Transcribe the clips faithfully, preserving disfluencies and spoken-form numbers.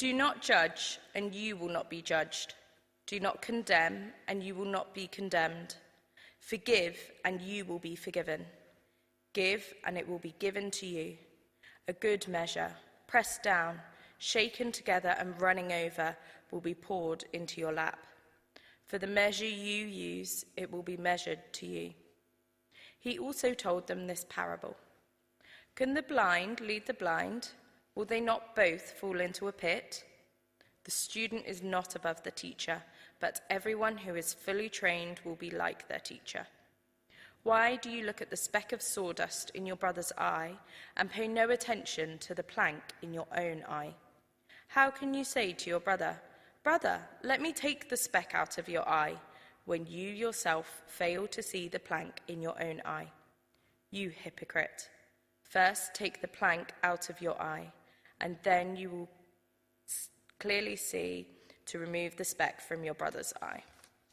Do not judge, and you will not be judged. Do not condemn, and you will not be condemned. Forgive, and you will be forgiven. Give, and it will be given to you. A good measure, pressed down, shaken together and running over, will be poured into your lap. For the measure you use, it will be measured to you. He also told them this parable. Can the blind lead the blind? Will they not both fall into a pit? The student is not above the teacher, but everyone who is fully trained will be like their teacher. Why do you look at the speck of sawdust in your brother's eye and pay no attention to the plank in your own eye? How can you say to your brother, "Brother, let me take the speck out of your eye," when you yourself fail to see the plank in your own eye? You hypocrite! First take the plank out of your eye, and then you will clearly see to remove the speck from your brother's eye.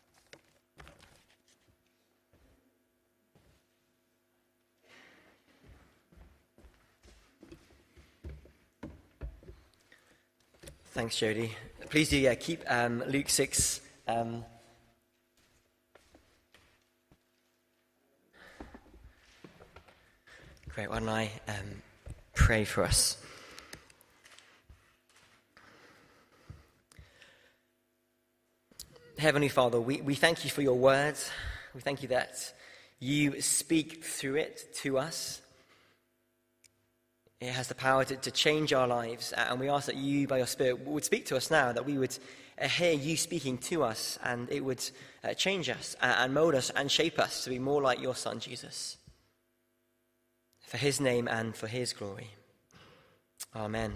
Thanks, Jodie. Please do yeah, keep um, Luke six. Um, great, why don't I um, pray for us? Heavenly Father, we, we thank you for your word. We thank you that you speak through it to us. It has the power to, to change our lives, and we ask that you, by your Spirit, would speak to us now, that we would uh, hear you speaking to us, and it would uh, change us and, and mold us and shape us to be more like your Son, Jesus. For his name and for his glory. Amen.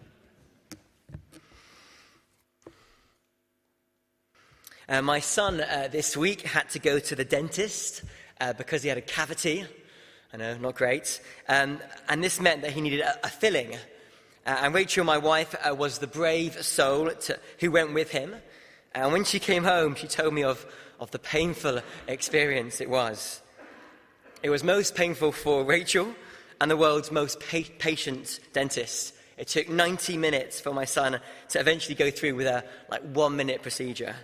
Uh, my son uh, this week had to go to the dentist uh, because he had a cavity. I know, not great. Um, and this meant that he needed a, a filling. Uh, and Rachel, my wife, uh, was the brave soul to, who went with him. And when she came home, she told me of, of the painful experience it was. It was most painful for Rachel and the world's most pa- patient dentist. It took ninety minutes for my son to eventually go through with a like one-minute procedure.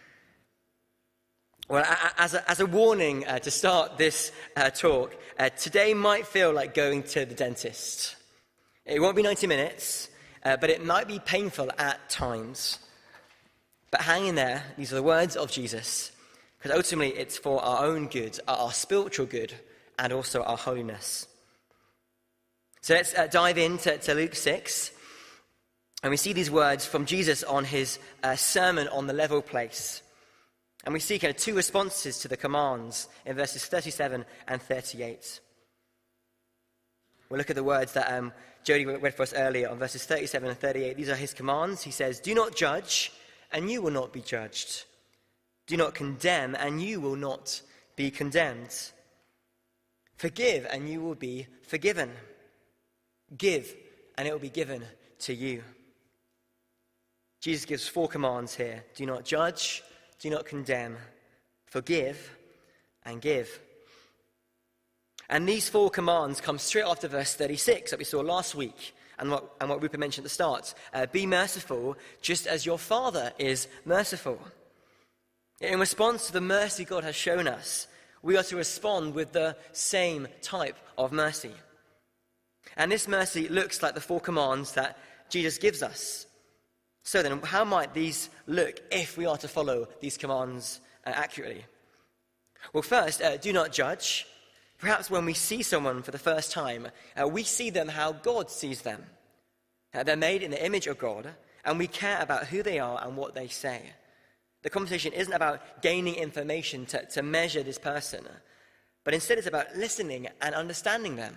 Well, as a, as a warning uh, to start this uh, talk, uh, today might feel like going to the dentist. It won't be ninety minutes, uh, but it might be painful at times. But hang in there, these are the words of Jesus, because ultimately it's for our own good, our spiritual good, and also our holiness. So let's uh, dive into to Luke six, and we see these words from Jesus on his uh, sermon on the level place. And we see kind of two responses to the commands in verses thirty-seven and thirty-eight. We'll look at the words that um, Jody read for us earlier on verses thirty-seven and thirty-eight. These are his commands. He says, "Do not judge, and you will not be judged. Do not condemn, and you will not be condemned. Forgive, and you will be forgiven. Give, and it will be given to you." Jesus gives four commands here. Do not judge, do not condemn, forgive, and give. And these four commands come straight after verse thirty-six that we saw last week, and what, and what Rupert mentioned at the start. Uh, Be merciful, just as your Father is merciful. In response to the mercy God has shown us, we are to respond with the same type of mercy. And this mercy looks like the four commands that Jesus gives us. So then, how might these look if we are to follow these commands uh, accurately? Well, first, uh, do not judge. Perhaps when we see someone for the first time, uh, we see them how God sees them. Uh, they're made in the image of God, and we care about who they are and what they say. The conversation isn't about gaining information to, to measure this person, but instead it's about listening and understanding them.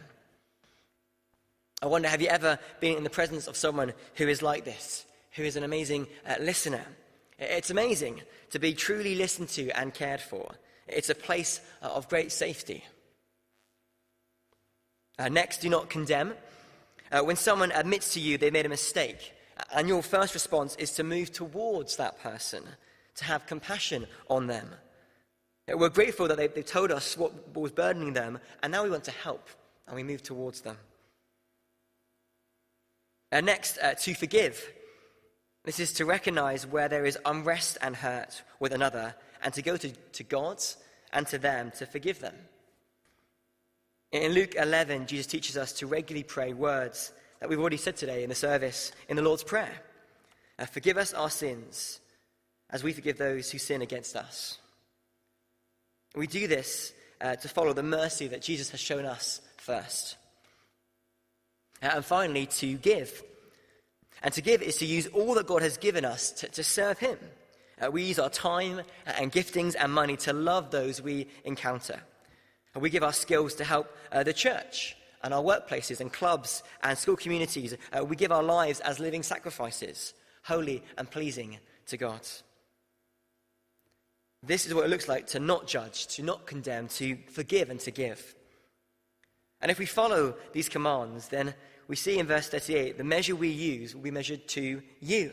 I wonder, have you ever been in the presence of someone who is like this? Who is an amazing uh, listener? It's amazing to be truly listened to and cared for. It's a place uh, of great safety. Uh, next, do not condemn. Uh, when someone admits to you they made a mistake, and your first response is to move towards that person, to have compassion on them. Uh, we're grateful that they, they told us what, what was burdening them, and now we want to help, and we move towards them. Uh, next, uh, to forgive. This is to recognize where there is unrest and hurt with another, and to go to, to God and to them to forgive them. In Luke eleven, Jesus teaches us to regularly pray words that we've already said today in the service, in the Lord's Prayer. Uh, forgive us our sins, as we forgive those who sin against us. We do this uh, to follow the mercy that Jesus has shown us first. Uh, and finally, to give. And to give is to use all that God has given us to, to serve him. Uh, we use our time and giftings and money to love those we encounter. And we give our skills to help uh, the church and our workplaces and clubs and school communities. Uh, we give our lives as living sacrifices, holy and pleasing to God. This is what it looks like to not judge, to not condemn, to forgive and to give. And if we follow these commands, then we see in verse thirty-eight, the measure we use will be measured to you.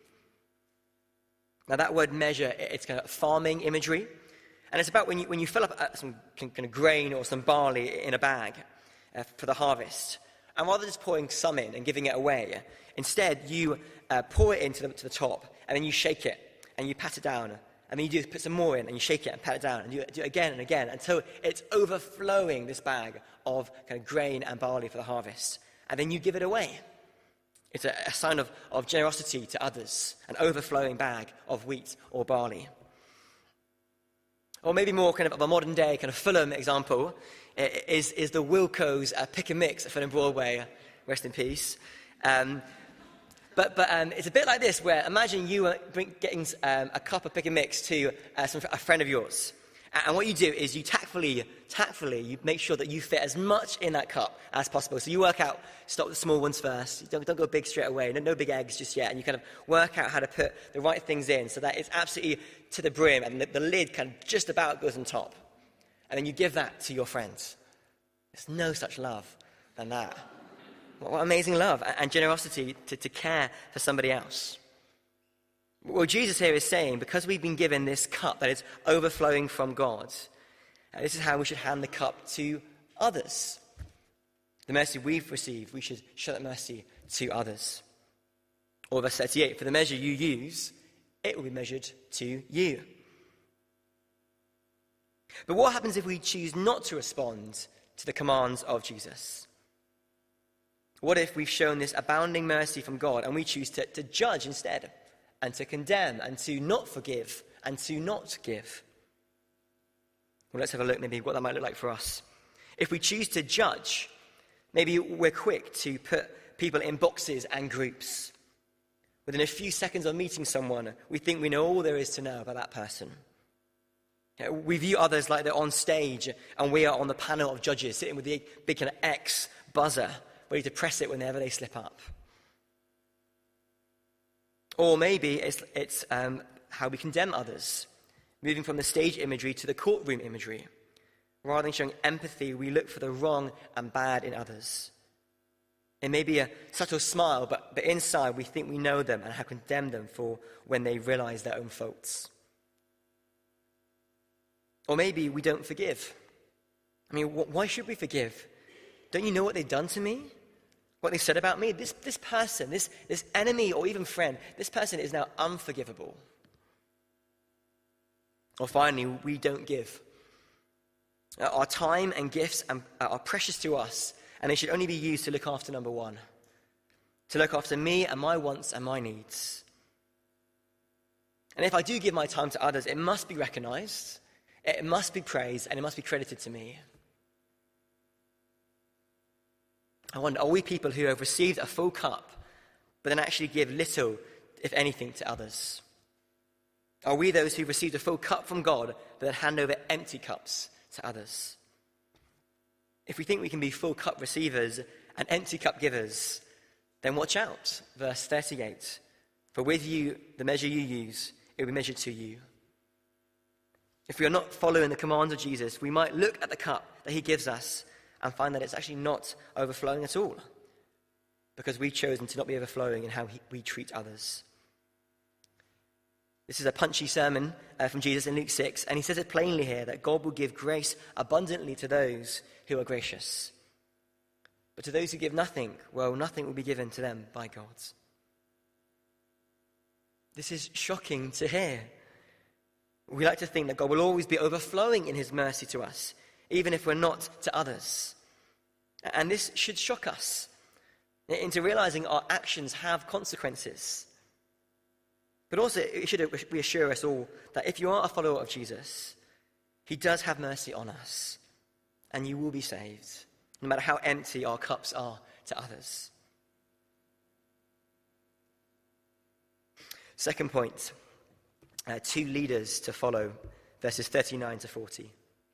Now that word measure, it's kind of farming imagery. And it's about when you, when you fill up some kind of grain or some barley in a bag uh, for the harvest. And rather than just pouring some in and giving it away, instead you uh, pour it into the, to the top, and then you shake it, and you pat it down. And then you do put some more in, and you shake it and pat it down, and you do it again and again until it's overflowing, this bag of kind of grain and barley for the harvest. And then you give it away. It's a, a sign of, of generosity to others, an overflowing bag of wheat or barley. Or maybe more kind of, of a modern day kind of Fulham example is, is the Wilco's uh, Pick and Mix at Fulham Broadway, rest in peace. Um, but but um, it's a bit like this, where imagine you are getting um, a cup of Pick and Mix to uh, some, a friend of yours. And what you do is you tactfully, tactfully, you make sure that you fit as much in that cup as possible. So you work out, stop with the small ones first. You don't, don't go big straight away. No, no big eggs just yet. And you kind of work out how to put the right things in so that it's absolutely to the brim and the, the lid kind of just about goes on top. And then you give that to your friends. There's no such love than that. What, what amazing love and generosity to, to care for somebody else. Well, Jesus here is saying, because we've been given this cup that is overflowing from God, uh, this is how we should hand the cup to others. The mercy we've received, we should show that mercy to others. Or verse thirty-eight, for the measure you use, it will be measured to you. But what happens if we choose not to respond to the commands of Jesus? What if we've shown this abounding mercy from God and we choose to, to judge instead? And to condemn, and to not forgive, and to not give? Well, let's have a look maybe what that might look like for us. If we choose to judge, maybe we're quick to put people in boxes and groups. Within a few seconds of meeting someone, we think we know all there is to know about that person. We view others like they're on stage, and we are on the panel of judges, sitting with the big kind of X buzzer, ready to press it whenever they slip up. Or maybe it's, it's um, how we condemn others, moving from the stage imagery to the courtroom imagery. Rather than showing empathy, we look for the wrong and bad in others. It may be a subtle smile, but, but inside we think we know them and have condemned them for when they realize their own faults. Or maybe we don't forgive. I mean, wh- why should we forgive? Don't you know what they've done to me? What they've said about me? This, this person, this, this enemy or even friend, this person is now unforgivable. Or finally, we don't give. Our time and gifts are precious to us, and they should only be used to look after number one. To look after me and my wants and my needs. And if I do give my time to others, it must be recognized, it must be praised, and it must be credited to me. I wonder, are we people who have received a full cup, but then actually give little, if anything, to others? Are we those who received a full cup from God, but then hand over empty cups to others? If we think we can be full cup receivers and empty cup givers, then watch out. Verse thirty-eight, for with you, the measure you use, it will be measured to you. If we are not following the commands of Jesus, we might look at the cup that he gives us and find that it's actually not overflowing at all, because we've chosen to not be overflowing in how he, we treat others. This is a punchy sermon uh, from Jesus in Luke six, and he says it plainly here that God will give grace abundantly to those who are gracious. But to those who give nothing, well, nothing will be given to them by God. This is shocking to hear. We like to think that God will always be overflowing in his mercy to us, even if we're not to others. And this should shock us into realizing our actions have consequences. But also, it should reassure us all that if you are a follower of Jesus, he does have mercy on us, and you will be saved, no matter how empty our cups are to others. Second point, uh, two leaders to follow, verses thirty-nine to forty.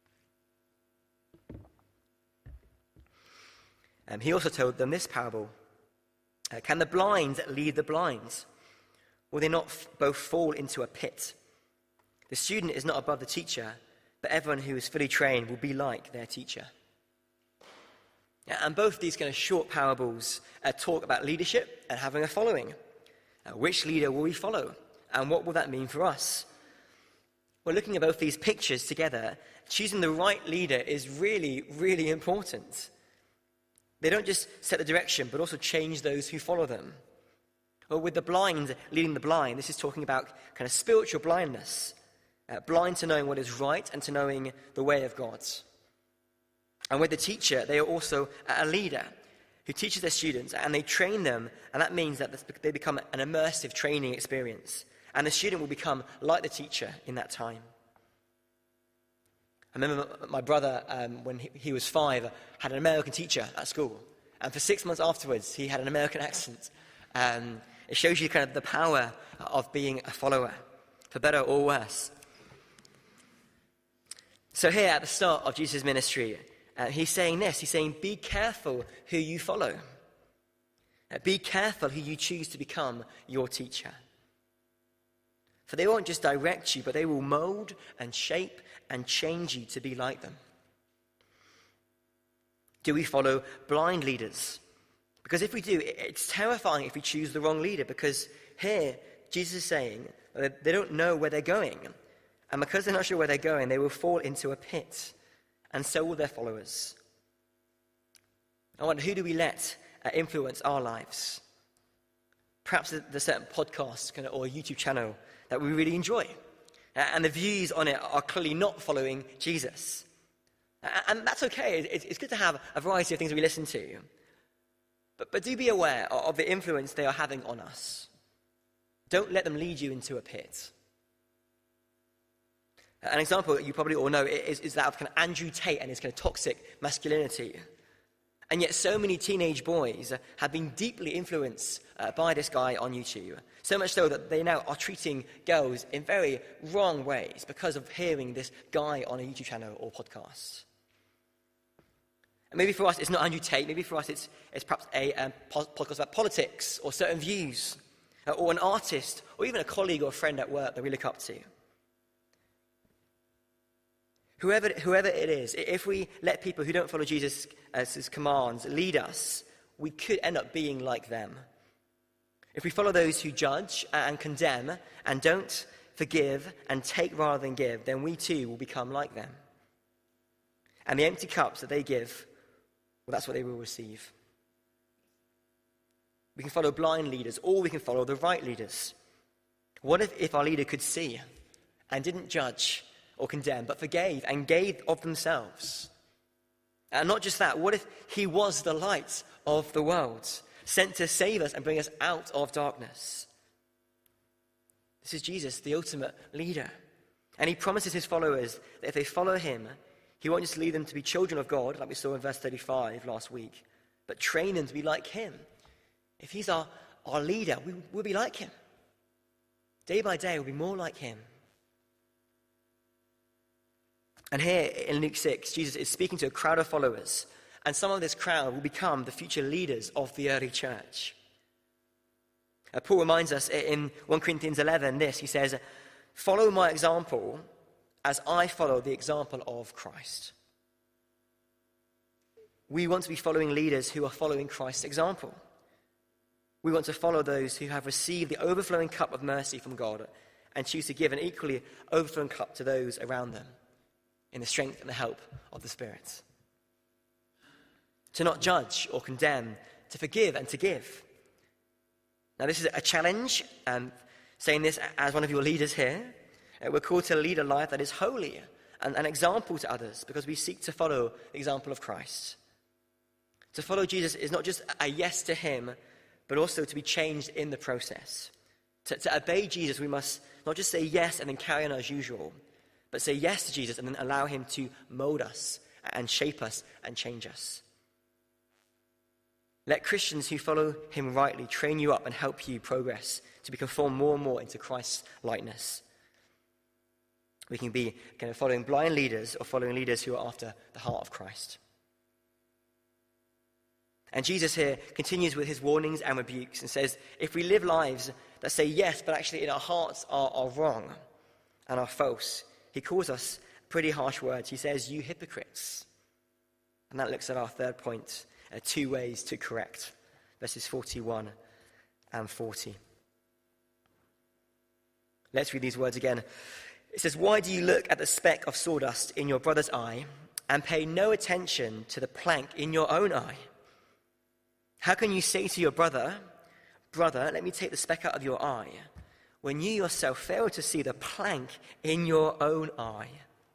Um, he also told them this parable. Uh, Can the blind lead the blind? Will they not f- both fall into a pit? The student is not above the teacher, but everyone who is fully trained will be like their teacher. Yeah, and both these kind of short parables uh, talk about leadership and having a following. Uh, which leader will we follow? And what will that mean for us? Well, looking at both these pictures together, choosing the right leader is really, really important. They don't just set the direction, but also change those who follow them. Well, with the blind leading the blind, this is talking about kind of spiritual blindness. Uh, blind to knowing what is right and to knowing the way of God. And with the teacher, they are also a leader who teaches their students, and they train them, and that means that they become an immersive training experience. And the student will become like the teacher in that time. I remember my brother, um, when he, he was five, had an American teacher at school. And for six months afterwards, he had an American accent. Um, it shows you kind of the power of being a follower, for better or worse. So here at the start of Jesus' ministry, uh, he's saying this. He's saying, be careful who you follow. Uh, be careful who you choose to become your teacher. For they won't just direct you, but they will mold and shape and change you to be like them. Do we follow blind leaders? Because if we do, it's terrifying if we choose the wrong leader, because here Jesus is saying that they don't know where they're going. And because they're not sure where they're going, they will fall into a pit, and so will their followers. I wonder, who do we let uh, influence our lives? Perhaps there's certain podcasts kind of, or a YouTube channel that we really enjoy, uh, and the views on it are clearly not following Jesus. Uh, and that's okay. It's, it's good to have a variety of things we listen to. But, but do be aware of the influence they are having on us. Don't let them lead you into a pit. An example that you probably all know is, is that of kind of Andrew Tate and his kind of toxic masculinity. And yet so many teenage boys have been deeply influenced uh, by this guy on YouTube. So much so that they now are treating girls in very wrong ways because of hearing this guy on a YouTube channel or podcast. And maybe for us it's not Andrew Tate, maybe for us it's, it's perhaps a um, podcast about politics or certain views, uh, or an artist, or even a colleague or a friend at work that we look up to. Whoever, whoever it is, if we let people who don't follow Jesus' his commands lead us, we could end up being like them. If we follow those who judge and condemn and don't forgive and take rather than give, then we too will become like them. And the empty cups that they give, well, that's what they will receive. We can follow blind leaders, or we can follow the right leaders. What if, if our leader could see and didn't judge or condemn, but forgave and gave of themselves? And not just that, what if he was the light of the world, sent to save us and bring us out of darkness? This is Jesus, the ultimate leader. And he promises his followers that if they follow him, he won't just lead them to be children of God, like we saw in verse thirty-five last week, but train them to be like him. If he's our, our leader, we, we'll be like him. Day by day, we'll be more like him. And here in Luke six, Jesus is speaking to a crowd of followers, and some of this crowd will become the future leaders of the early church. Uh, Paul reminds us in First Corinthians eleven this, he says, "Follow my example as I follow the example of Christ." We want to be following leaders who are following Christ's example. We want to follow those who have received the overflowing cup of mercy from God and choose to give an equally overflowing cup to those around them, in the strength and the help of the Spirit. To not judge or condemn, to forgive and to give. Now this is a challenge, um, saying this as one of your leaders here. Uh, we're called to lead a life that is holy and an example to others because we seek to follow the example of Christ. To follow Jesus is not just a yes to him, but also to be changed in the process. To, to obey Jesus, we must not just say yes and then carry on as usual, but say yes to Jesus and then allow him to mold us and shape us and change us. Let Christians who follow him rightly train you up and help you progress to be conformed more and more into Christ's likeness. We can be kind of following blind leaders or following leaders who are after the heart of Christ. And Jesus here continues with his warnings and rebukes and says, if we live lives that say yes, but actually in our hearts are, are wrong and are false, he calls us pretty harsh words. He says, you hypocrites. And that looks at our third point, uh, two ways to correct, verses forty-one and forty. Let's read these words again. It says, why do you look at the speck of sawdust in your brother's eye and pay no attention to the plank in your own eye? How can you say to your brother, brother, let me take the speck out of your eye, when you yourself fail to see the plank in your own eye?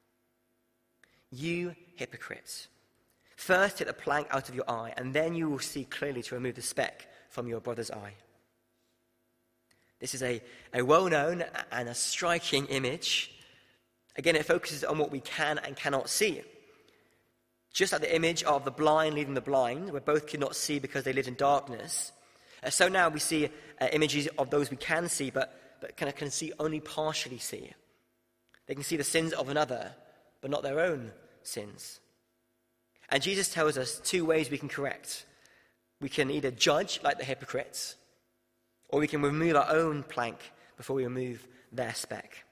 You hypocrite. First take the plank out of your eye, and then you will see clearly to remove the speck from your brother's eye. This is a, a well-known and a striking image. Again, it focuses on what we can and cannot see. Just like the image of the blind leading the blind, where both could not see because they lived in darkness. Uh, so now we see uh, images of those we can see, but, but kind of can see only partially see. They can see the sins of another, but not their own sins. And Jesus tells us two ways we can correct. We can either judge like the hypocrites, or we can remove our own plank before we remove their speck.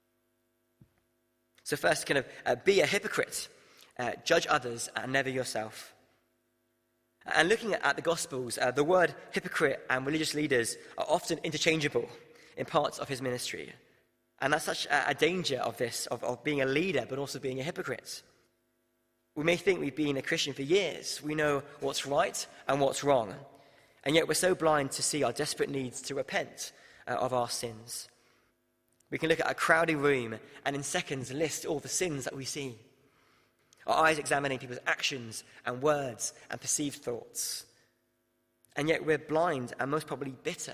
So first, kind of uh, be a hypocrite. Uh, judge others and never yourself. And looking at, at the Gospels, uh, the word hypocrite and religious leaders are often interchangeable in parts of his ministry. And that's such a, a danger of this, of, of being a leader, but also being a hypocrite. We may think we've been a Christian for years. We know what's right and what's wrong. And yet we're so blind to see our desperate needs to repent uh, of our sins. We can look at a crowded room and in seconds list all the sins that we see. Our eyes examining people's actions and words and perceived thoughts. And yet we're blind and most probably bitter.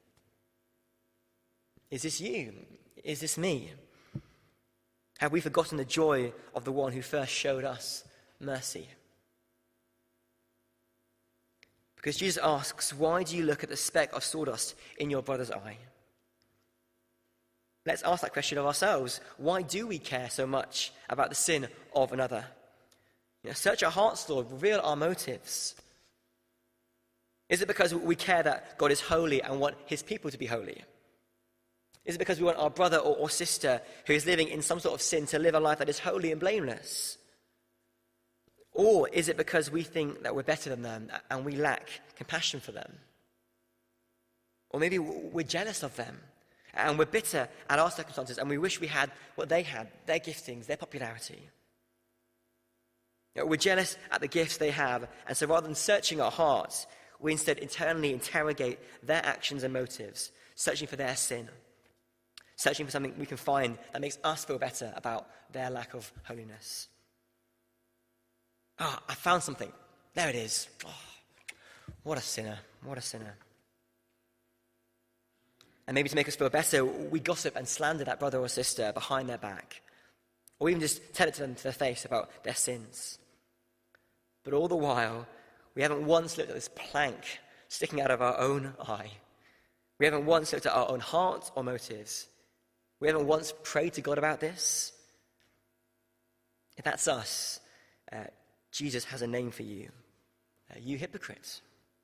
Is this you? Is this me? Have we forgotten the joy of the one who first showed us mercy? Because Jesus asks, why do you look at the speck of sawdust in your brother's eye? Let's ask that question of ourselves. Why do we care so much about the sin of another? You know, search our hearts, Lord. Reveal our motives. Is it because we care that God is holy and want his people to be holy? Is it because we want our brother or, or sister who is living in some sort of sin to live a life that is holy and blameless? Or is it because we think that we're better than them and we lack compassion for them? Or maybe we're jealous of them and we're bitter at our circumstances and we wish we had what they had, their giftings, their popularity. You know, we're jealous at the gifts they have, and so rather than searching our hearts, we instead internally interrogate their actions and motives, searching for their sin, searching for something we can find that makes us feel better about their lack of holiness. Ah, oh, I found something. There it is. Oh, what a sinner. What a sinner. And maybe to make us feel better, we gossip and slander that brother or sister behind their back. Or even just tell it to them to their face about their sins. But all the while, we haven't once looked at this plank sticking out of our own eye. We haven't once looked at our own hearts or motives. We haven't once prayed to God about this. If that's us, uh, Jesus has a name for you. Uh, you hypocrites.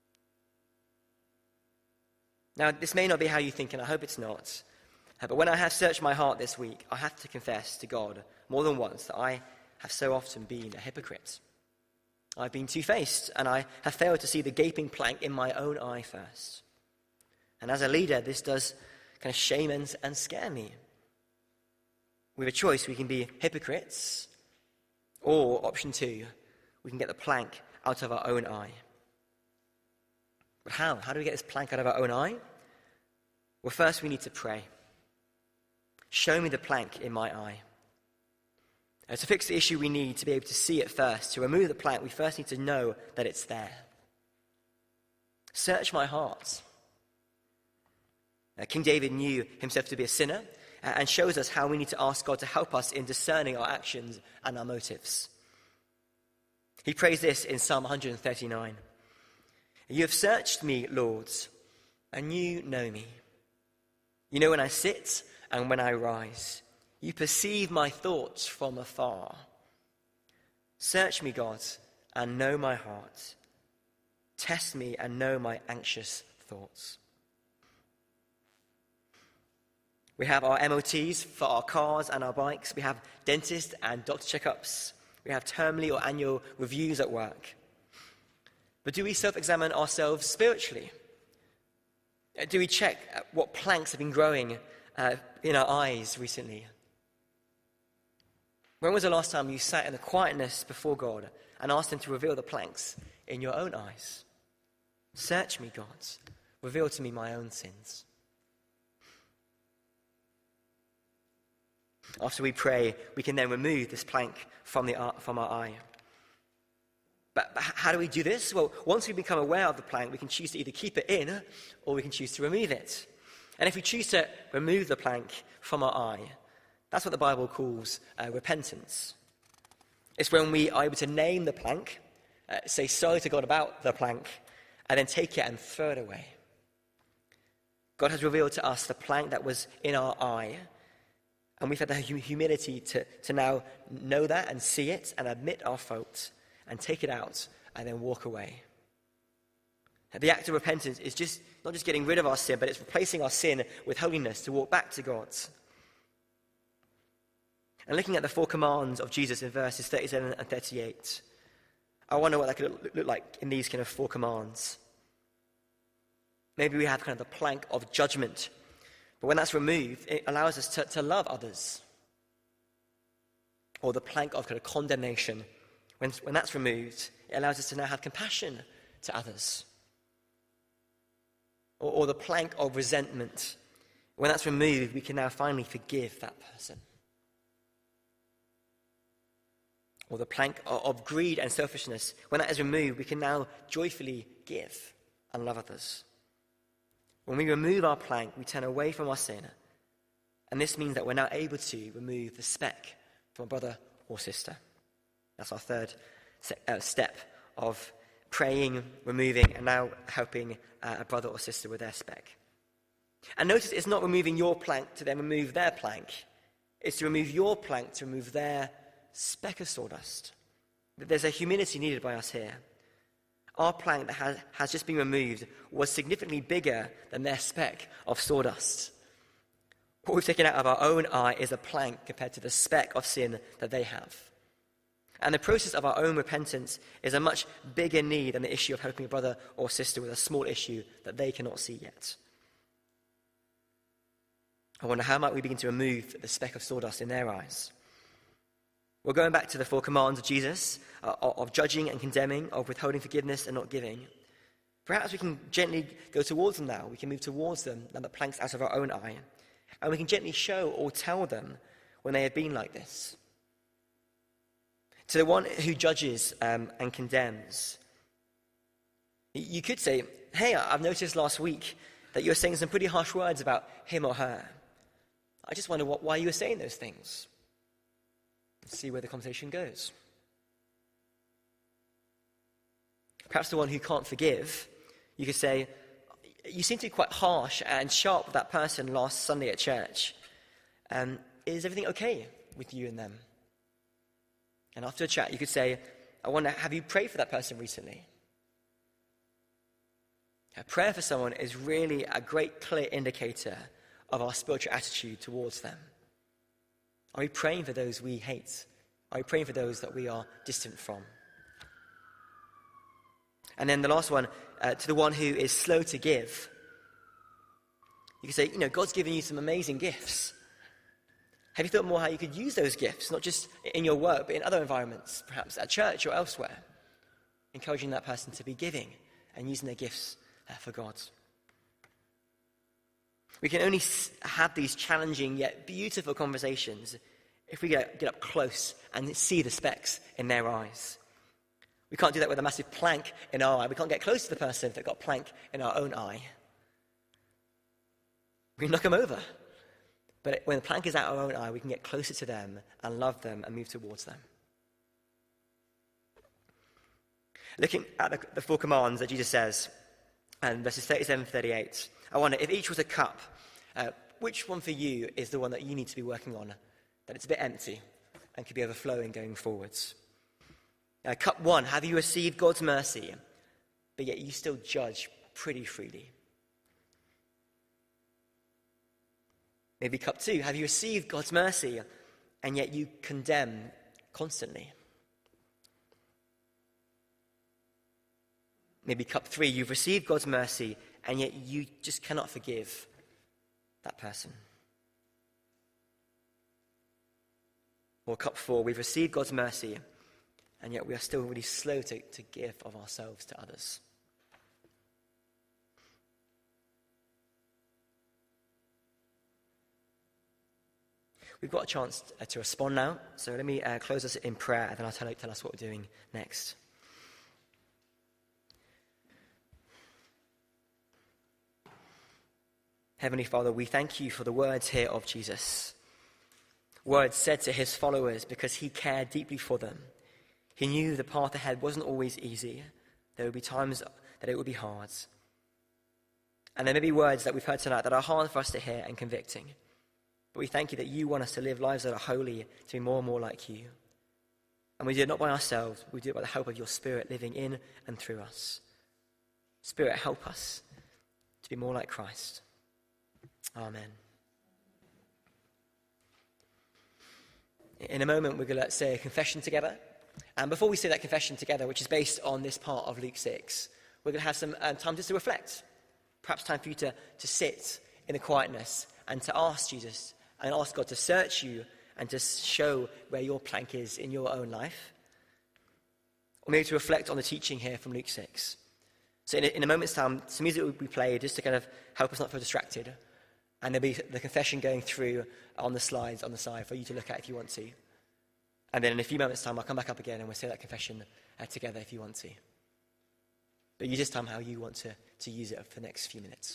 Now, this may not be how you think, and I hope it's not. Uh, but when I have searched my heart this week, I have to confess to God more than once that I have so often been a hypocrite. I've been two-faced, and I have failed to see the gaping plank in my own eye first. And as a leader, this does kind of shame and, and scare me. We have a choice. We can be hypocrites, or option two, we can get the plank out of our own eye. But how? How do we get this plank out of our own eye? Well, first we need to pray. Show me the plank in my eye. Uh, to fix the issue, we need to be able to see it first. To remove the plank, we first need to know that it's there. Search my heart. Uh, King David knew himself to be a sinner uh, and shows us how we need to ask God to help us in discerning our actions and our motives. He prays this in Psalm one thirty-nine. You have searched me, Lord, and you know me. You know when I sit and when I rise. You perceive my thoughts from afar. Search me, God, and know my heart. Test me and know my anxious thoughts. We have our M O Ts for our cars and our bikes. We have dentist and doctor checkups. We have termly or annual reviews at work. But do we self-examine ourselves spiritually? Do we check what planks have been growing uh, in our eyes recently? When was the last time you sat in the quietness before God and asked him to reveal the planks in your own eyes? Search me, God. Reveal to me my own sins. After we pray, we can then remove this plank from, the, from our eye. But, but how do we do this? Well, once we become aware of the plank, we can choose to either keep it in or we can choose to remove it. And if we choose to remove the plank from our eye, that's what the Bible calls uh, repentance. It's when we are able to name the plank, uh, say sorry to God about the plank, and then take it and throw it away. God has revealed to us the plank that was in our eye, and we've had the humility to, to now know that and see it and admit our fault and take it out and then walk away. The act of repentance is just not just getting rid of our sin, but it's replacing our sin with holiness to walk back to God. And looking at the four commands of Jesus in verses thirty-seven and thirty-eight, I wonder what that could look like in these kind of four commands. Maybe we have kind of the plank of judgment, but when that's removed, it allows us to, to love others. Or the plank of kind of condemnation. When, when that's removed, it allows us to now have compassion to others. Or, or the plank of resentment. When that's removed, we can now finally forgive that person. Or the plank of, of greed and selfishness. When that is removed, we can now joyfully give and love others. When we remove our plank, we turn away from our sin. And this means that we're now able to remove the speck from a brother or sister. That's our third step of praying, removing, and now helping a brother or sister with their speck. And notice it's not removing your plank to then remove their plank. It's to remove your plank to remove their speck of sawdust. There's a humility needed by us here. Our plank that has, has just been removed was significantly bigger than their speck of sawdust. What we've taken out of our own eye is a plank compared to the speck of sin that they have. And the process of our own repentance is a much bigger need than the issue of helping a brother or sister with a small issue that they cannot see yet. I wonder, how might we begin to remove the speck of sawdust in their eyes? Well, going back to the four commands of Jesus, uh, of judging and condemning, of withholding forgiveness and not giving, perhaps we can gently go towards them now. We can move towards them, now the plank's out of our own eye. And we can gently show or tell them when they have been like this. To the one who judges um, and condemns, you could say, hey, I've noticed last week that you're saying some pretty harsh words about him or her. I just wonder what, why you were saying those things. Let's see where the conversation goes. Perhaps the one who can't forgive, you could say, you seem to be quite harsh and sharp with that person last Sunday at church. Um, is everything okay with you and them? And after a chat, you could say, I wonder, have you prayed for that person recently? A prayer for someone is really a great clear indicator of our spiritual attitude towards them. Are we praying for those we hate? Are we praying for those that we are distant from? And then the last one, uh, to the one who is slow to give. You can say, you know, God's given you some amazing gifts. Have you thought more how you could use those gifts, not just in your work, but in other environments, perhaps at church or elsewhere? Encouraging that person to be giving and using their gifts uh, for God. We can only have these challenging yet beautiful conversations if we get, get up close and see the specks in their eyes. We can't do that with a massive plank in our eye. We can't get close to the person if they've got a plank in our own eye. We knock them over. But when the plank is out our own eye, we can get closer to them and love them and move towards them. Looking at the, the four commands that Jesus says, and verses thirty-seven and thirty-eight, I wonder, if each was a cup, uh, which one for you is the one that you need to be working on, that it's a bit empty and could be overflowing going forwards? Uh, cup one, have you received God's mercy, but yet you still judge pretty freely? Maybe cup two, have you received God's mercy, and yet you condemn constantly? Maybe cup three, you've received God's mercy, and yet you just cannot forgive that person. Or cup four, we've received God's mercy, and yet we are still really slow to, to give of ourselves to others. We've got a chance uh, to respond now, so let me uh, close us in prayer, and then I'll tell, tell us what we're doing next. Heavenly Father, we thank you for the words here of Jesus. Words said to his followers because he cared deeply for them. He knew the path ahead wasn't always easy. There would be times that it would be hard. And there may be words that we've heard tonight that are hard for us to hear and convicting. But we thank you that you want us to live lives that are holy, to be more and more like you. And we do it not by ourselves, we do it by the help of your Spirit living in and through us. Spirit, help us to be more like Christ. Amen. In a moment, we're going to say a confession together. And before we say that confession together, which is based on this part of Luke six, we're going to have some um, time just to reflect. Perhaps time for you to, to sit in the quietness and to ask Jesus and ask God to search you and to show where your plank is in your own life. Or maybe to reflect on the teaching here from Luke six. So in a, in a moment's time, some music will be played just to kind of help us not feel distracted. And there'll be the confession going through on the slides on the side for you to look at if you want to. And then in a few moments' time, I'll come back up again and we'll say that confession uh, together if you want to. But you just tell me how you want to, to use it for the next few minutes.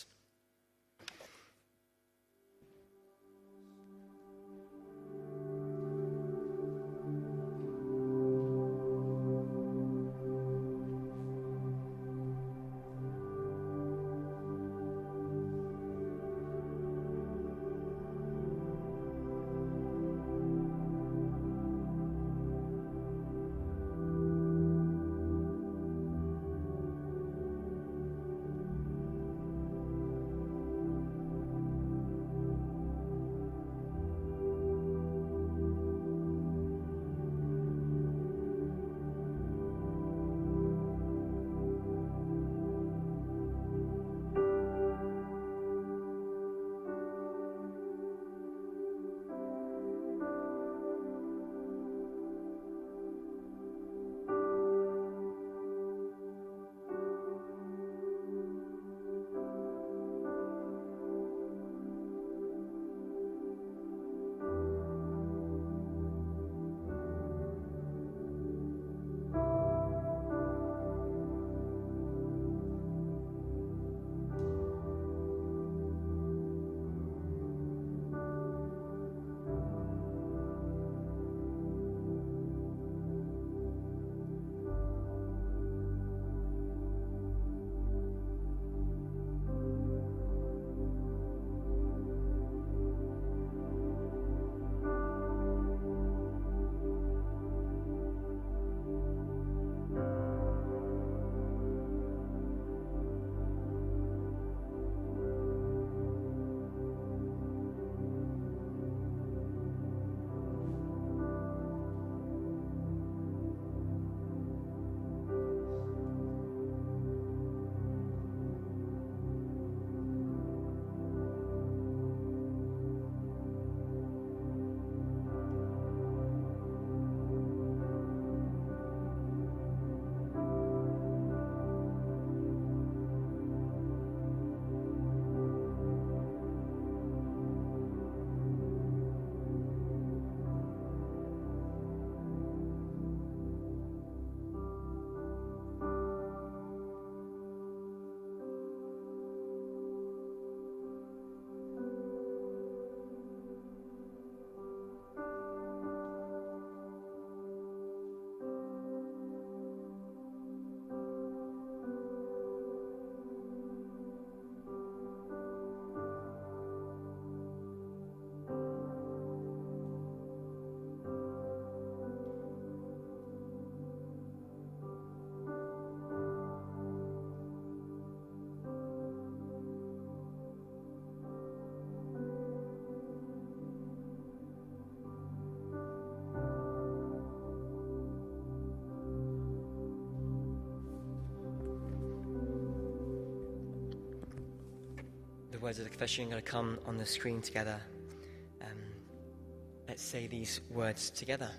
the words of the confession are going to come on the screen together. Um, let's say these words together.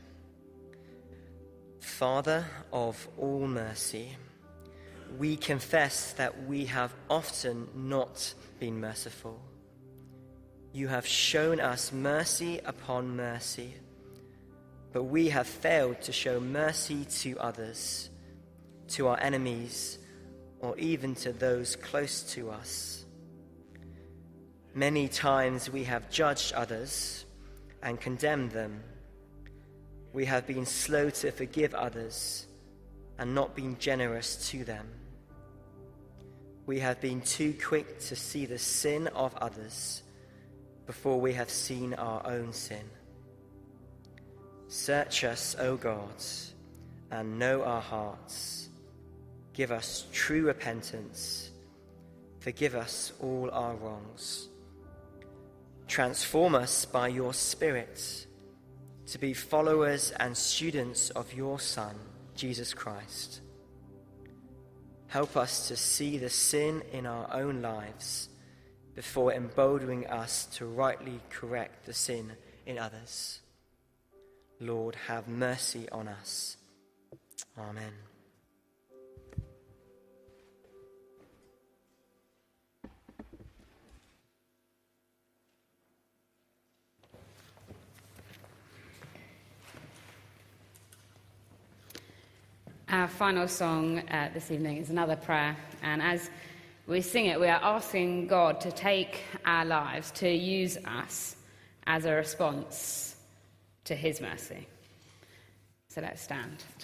Father of all mercy, we confess that we have often not been merciful. You have shown us mercy upon mercy, but we have failed to show mercy to others, to our enemies, or even to those close to us. Many times we have judged others and condemned them. We have been slow to forgive others and not been generous to them. We have been too quick to see the sin of others before we have seen our own sin. Search us, O God, and know our hearts. Give us true repentance. Forgive us all our wrongs. Transform us by your Spirit to be followers and students of your Son, Jesus Christ. Help us to see the sin in our own lives before emboldening us to rightly correct the sin in others. Lord, have mercy on us. Amen. Our final song uh, this evening is another prayer, and as we sing it, we are asking God to take our lives, to use us as a response to his mercy. So let's stand.